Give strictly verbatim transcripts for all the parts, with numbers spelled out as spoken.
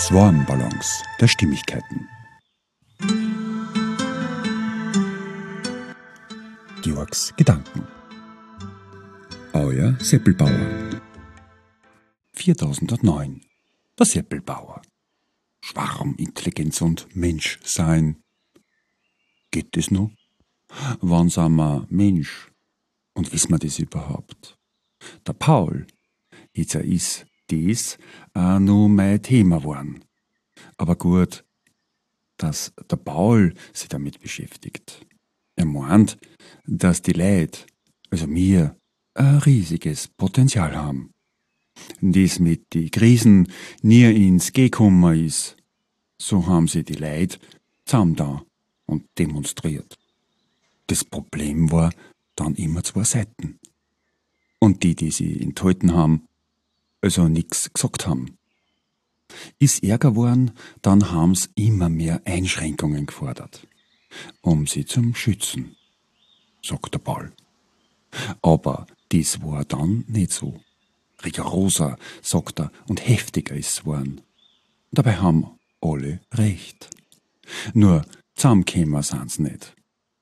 Swarmbalance der Stimmigkeiten. Georgs Gedanken. Euer Seppelbauer. viertausendneun. Der Seppelbauer. Schwarmintelligenz und Menschsein. Geht das noch? Wann sind wir Mensch? Und wissen wir das überhaupt? Der Paul, jetzt ist das auch noch mein Thema geworden. Aber gut, dass der Paul sich damit beschäftigt. Er meint, dass die Leute, also wir, ein riesiges Potenzial haben. Das mit die Krisen nie ins Geh gekommen ist, so haben sie die Leute zusammen da und demonstriert. Das Problem war dann immer zwei Seiten. Und die, die sie enthalten haben, also nichts gesagt haben. Ist Ärger geworden, dann haben sie immer mehr Einschränkungen gefordert, um sie zum Schützen, sagt der Paul. Aber das war dann nicht so. Rigoroser, sagt er, und heftiger ist es geworden. Dabei haben alle recht. Nur zusammengekommen sind sie nicht.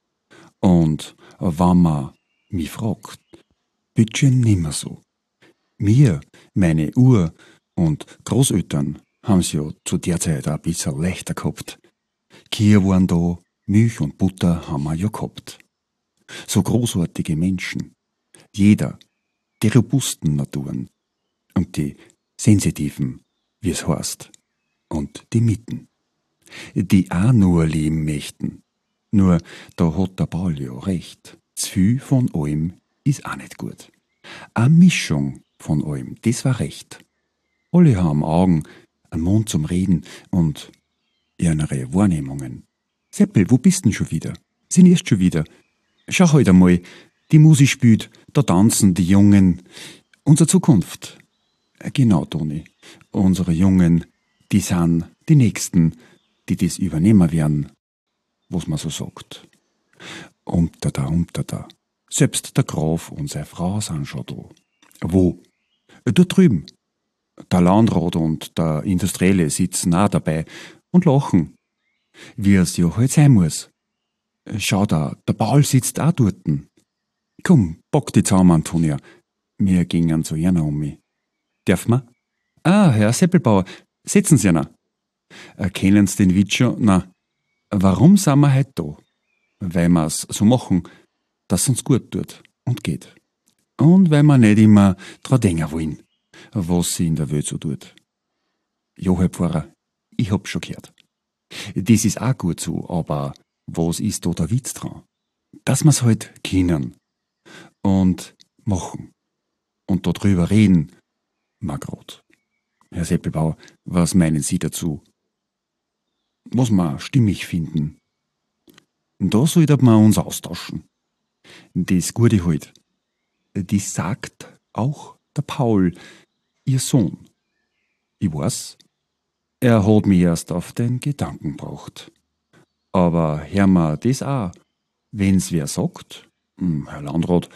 Und wenn man mich fragt, bitte nimmer so. Mir, meine Ur- und Großeltern haben es ja zu der Zeit ein bisschen leichter gehabt. Kühe waren da, Milch und Butter haben wir ja gehabt. So großartige Menschen. Jeder, die robusten Naturen und die sensitiven, wie es heißt, und die Mitten, die auch nur leben möchten. Nur, da hat der Paul ja recht. Zu viel von allem ist auch nicht gut. Eine Mischung von allem, das war recht. Alle haben Augen, einen Mund zum Reden und ihre Wahrnehmungen. Seppel, wo bist denn schon wieder? Sind erst schon wieder? Schau halt einmal, die Musik spielt, da tanzen die Jungen. Unsere Zukunft. Genau, Toni. Unsere Jungen, die sind die Nächsten, die das übernehmen werden, was man so sagt. Umter da, umter da. Selbst der Graf und seine Frau sind schon da. Wo? Dort drüben. Der Landrat und der Industrielle sitzen auch dabei und lachen, wie es ja halt sein muss. Schau da, der Paul sitzt auch dort. Komm, pack die zusammen, Antonia. Wir gingen zu einer um mich. Darf man? Ah, Herr Seppelbauer, setzen Sie noch. Kennen Sie den Witz schon? Na, warum sind wir heute da? Weil wir's so machen, dass es uns gut tut und geht. Und weil wir nicht immer dran denken wollen, was sie in der Welt so tut. Ja, Herr Pfarrer, ich hab's schon gehört. Das ist auch gut so, aber was ist da der Witz dran? Dass wir's halt können und machen und darüber reden, Margot. Herr Seppelbauer, was meinen Sie dazu? Was wir stimmig finden. Da sollte man uns austauschen. Das Gute halt, das sagt auch der Paul, ihr Sohn. Ich weiß, er hat mich erst auf den Gedanken gebracht. Aber hör mal das auch, wenn's wer sagt, Herr Landrat,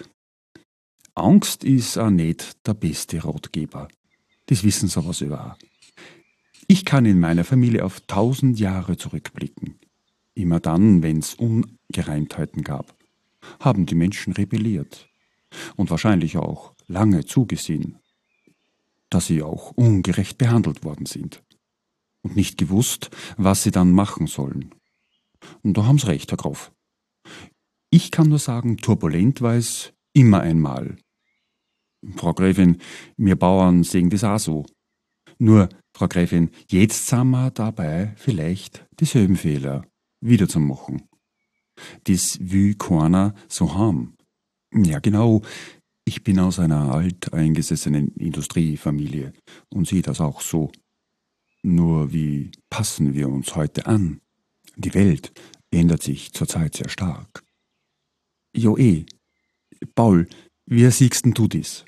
Angst ist auch nicht der beste Ratgeber. Das wissen Sie aber selber auch. Ich kann in meiner Familie auf tausend Jahre zurückblicken. Immer dann, wenn's Ungereimtheiten gab, haben die Menschen rebelliert und wahrscheinlich auch lange zugesehen, dass sie auch ungerecht behandelt worden sind und nicht gewusst, was sie dann machen sollen. Und da haben's recht, Herr Graf. Ich kann nur sagen, turbulent war es immer einmal. Frau Gräfin, wir Bauern sehen das auch so. Nur, Frau Gräfin, jetzt sind wir dabei, vielleicht dieselben Fehler wieder zu machen. Das will keiner so haben. Ja, genau. Ich bin aus einer alteingesessenen Industriefamilie und sehe das auch so. Nur wie passen wir uns heute an? Die Welt ändert sich zurzeit sehr stark. Jo eh. Paul, wie siehst denn du das?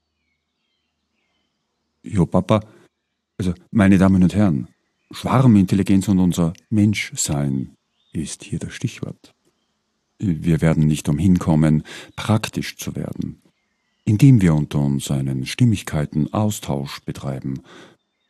Jo, Papa, also meine Damen und Herren, Schwarmintelligenz und unser Menschsein ist hier das Stichwort. Wir werden nicht umhin kommen, praktisch zu werden, indem wir unter uns einen Stimmigkeiten-Austausch betreiben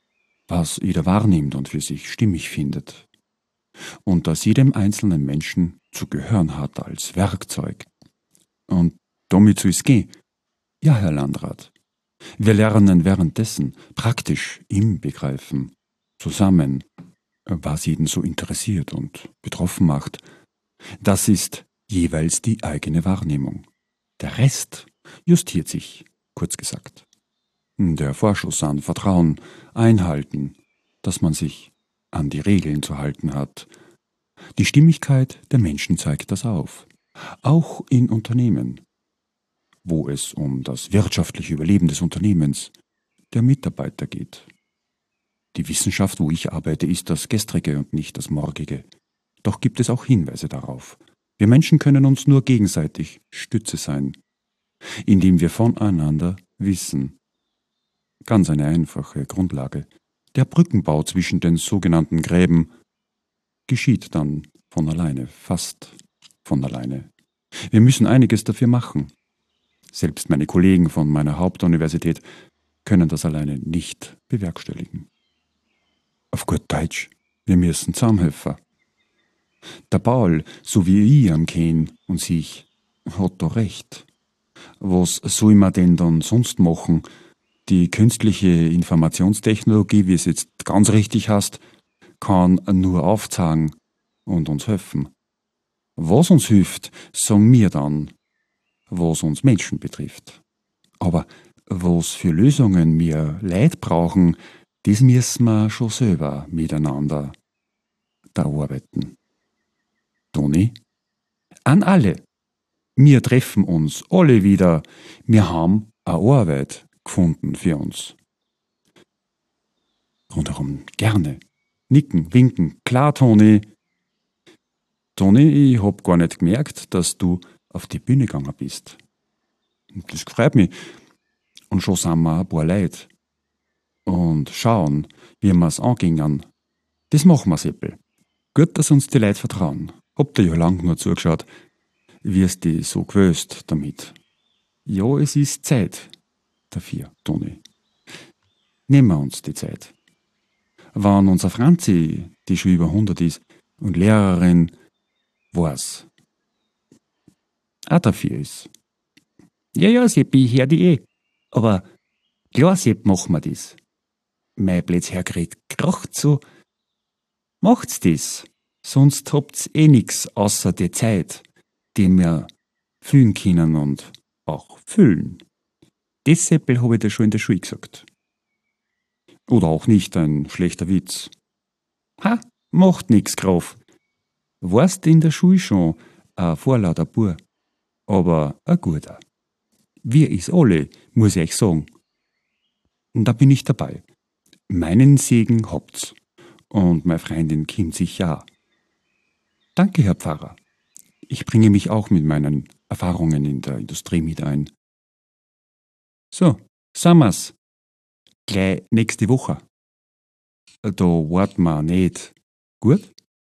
was jeder wahrnimmt und für sich stimmig findet. Und dass jedem einzelnen Menschen zu gehören hat als Werkzeug. Und damit soll es gehen. Ja, Herr Landrat. Wir lernen währenddessen praktisch im Begreifen zusammen, was jeden so interessiert und betroffen macht. Das ist jeweils die eigene Wahrnehmung. Der Rest justiert sich, kurz gesagt. Der Vorschuss an Vertrauen, Einhalten, dass man sich an die Regeln zu halten hat. Die Stimmigkeit der Menschen zeigt das auf. Auch in Unternehmen, wo es um das wirtschaftliche Überleben des Unternehmens, der Mitarbeiter geht. Die Wissenschaft, wo ich arbeite, ist das Gestrige und nicht das Morgige. Doch gibt es auch Hinweise darauf. Wir Menschen können uns nur gegenseitig Stütze sein, indem wir voneinander wissen. Ganz eine einfache Grundlage. Der Brückenbau zwischen den sogenannten Gräben geschieht dann von alleine, fast von alleine. Wir müssen einiges dafür machen. Selbst meine Kollegen von meiner Hauptuniversität können das alleine nicht bewerkstelligen. Auf gut Deutsch, wir müssen zusammenhelfen. Der Paul, so wie ich am kenn und sich, hat da recht. Was soll man denn dann sonst machen? Die künstliche Informationstechnologie, wie es jetzt ganz richtig heißt, kann nur aufzeigen und uns helfen. Was uns hilft, sagen wir dann, was uns Menschen betrifft. Aber was für Lösungen wir Leute brauchen, das müssen wir schon selber miteinander da arbeiten. Toni? An alle. Wir treffen uns alle wieder. Wir haben eine Arbeit gefunden für uns. Rundherum gerne. Nicken, winken. Klar, Toni. Toni, ich hab gar nicht gemerkt, dass du auf die Bühne gegangen bist. Das freut mich. Und schon sind wir ein paar Leute. Und schauen, wie wir's angingen. Das machen wir, Seppel. Gut, dass uns die Leute vertrauen. Habt ihr ja lang nur zugeschaut, wie es die so gewöst damit. Ja, es ist Zeit dafür, Toni. Nehmen wir uns die Zeit. Wenn unser Franzi, die schon über hundert ist, und Lehrerin, weiß, auch dafür ist. Ja, ja, Seppi, ich hör die eh. Aber klar, Sepp, machen wir das. Mein Blöds herkriegt, kracht so. Macht's das, sonst habt's eh nix außer die Zeit, die wir füllen können und auch füllen. Das, Seppel, hab ich dir schon in der Schule gesagt. Oder auch nicht ein schlechter Witz. Ha, macht nix, Graf. Warst in der Schule schon ein vorlauter Bur, aber ein guter. Wir is alle, muss ich euch sagen. Und da bin ich dabei. Meinen Segen habt's. Und meine Freundin kommt sicher auch. Danke, Herr Pfarrer. Ich bringe mich auch mit meinen Erfahrungen in der Industrie mit ein. So, sind wir's. Gleich nächste Woche. Da warten wir nicht. Gut?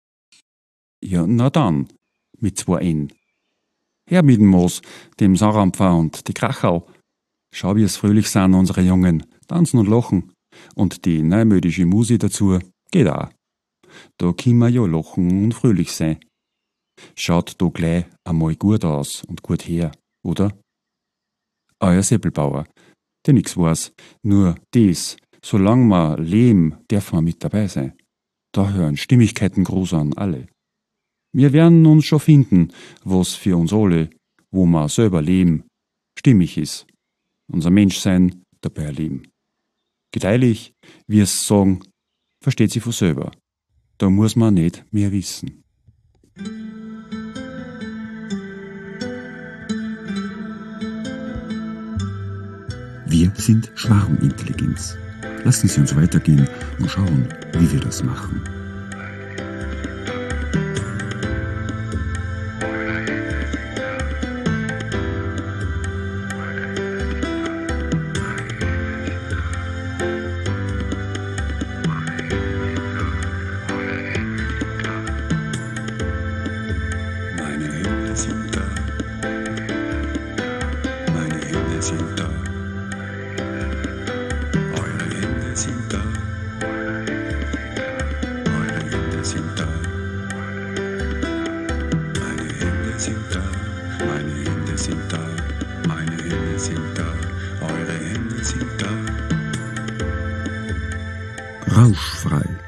Ja, na dann, mit zwei N. Her mit dem Moos, dem Saurampfer und die Krachau. Schau, wie es fröhlich sind, unsere Jungen, tanzen und lachen. Und die neumodische Musik dazu geht auch. Da können wir ja lachen und fröhlich sein. Schaut da gleich einmal gut aus und gut her, oder? Euer Seppelbauer, der nix weiß, nur das, solange wir leben, dürfen wir mit dabei sein. Da hören Stimmigkeiten groß an alle. Wir werden uns schon finden, was für uns alle, wo wir selber leben, stimmig ist. Unser Menschsein dabei erleben. Gedeihlich, wie es sagen, versteht sich von selber. Da muss man nicht mehr wissen. Wir sind Schwarmintelligenz. Lassen Sie uns weitergehen und schauen, wie wir das machen. Meine Hände sind da. Meine Hände sind da. Eure Hände sind da. Hände sind da, meine Hände sind da, meine Hände sind da, eure Hände sind da. Rauschfrei.